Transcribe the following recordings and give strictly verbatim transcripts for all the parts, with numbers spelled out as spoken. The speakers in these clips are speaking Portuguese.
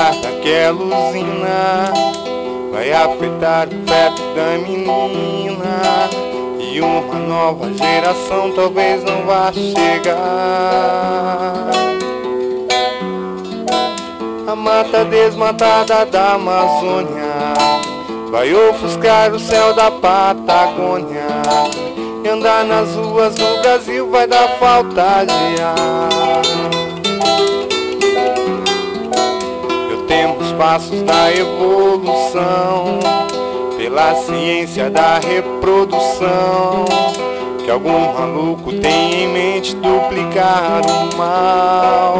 nuclear daquela usina vai afetar o feto da menina, e uma nova geração talvez não vá chegar. A mata desmatada da Amazônia vai ofuscar o céu da Patagônia, e andar nas ruas do Brasil vai dar falta de ar. Eu temo os passos da evolução, pela ciência da reprodução, que algum maluco tem em mente duplicar o mal.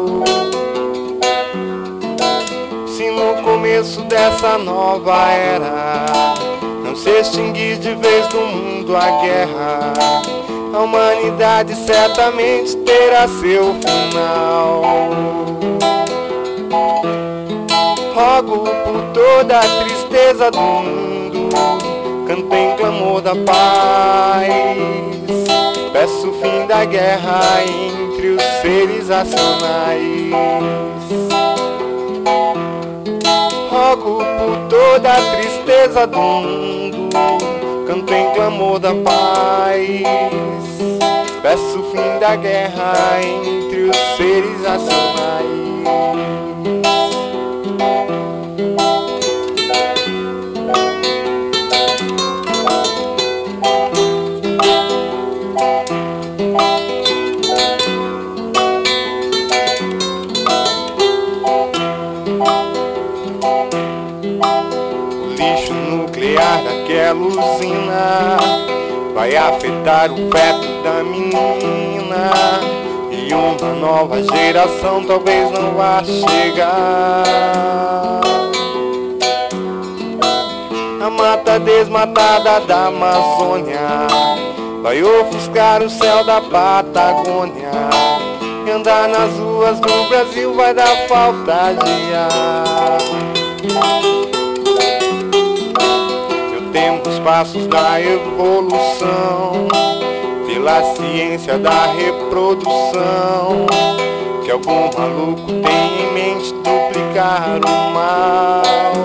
Se no começo dessa nova era não se extinguir de vez do mundo a guerra, a humanidade certamente terá seu final. Rogo por toda a tristeza do mundo, canto em clamor da paz, peço o fim da guerra entre os seres racionais. Rogo por toda a tristeza do mundo, canto em clamor da paz, peço o fim da guerra entre os seres racionais. Daquela usina vai afetar o feto da menina, e uma nova geração talvez não vá chegar. A mata desmatada da Amazônia vai ofuscar o céu da Patagônia, e andar nas ruas do Brasil vai dar falta de ar. Temos passos da evolução, pela ciência da reprodução, que algum maluco tem em mente duplicar o mal.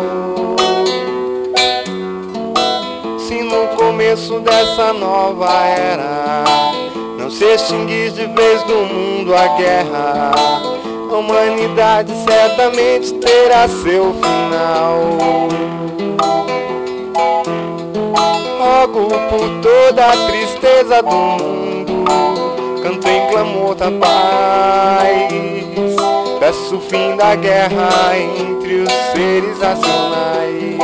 Se no começo dessa nova era não se extinguir de vez do mundo a guerra, a humanidade certamente terá seu final. Rogo por toda a tristeza do mundo, canto em clamor da paz, peço o fim da guerra entre os seres racionais.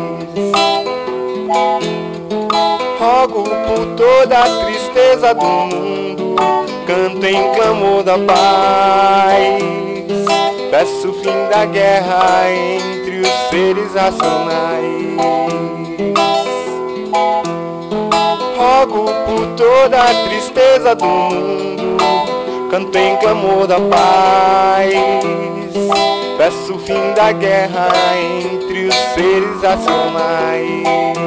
Rogo por toda a tristeza do mundo, canto em clamor da paz, peço o fim da guerra entre os seres racionais. Rogo por toda a tristeza do mundo, canto em clamor da paz, peço o fim da guerra entre os seres racionais.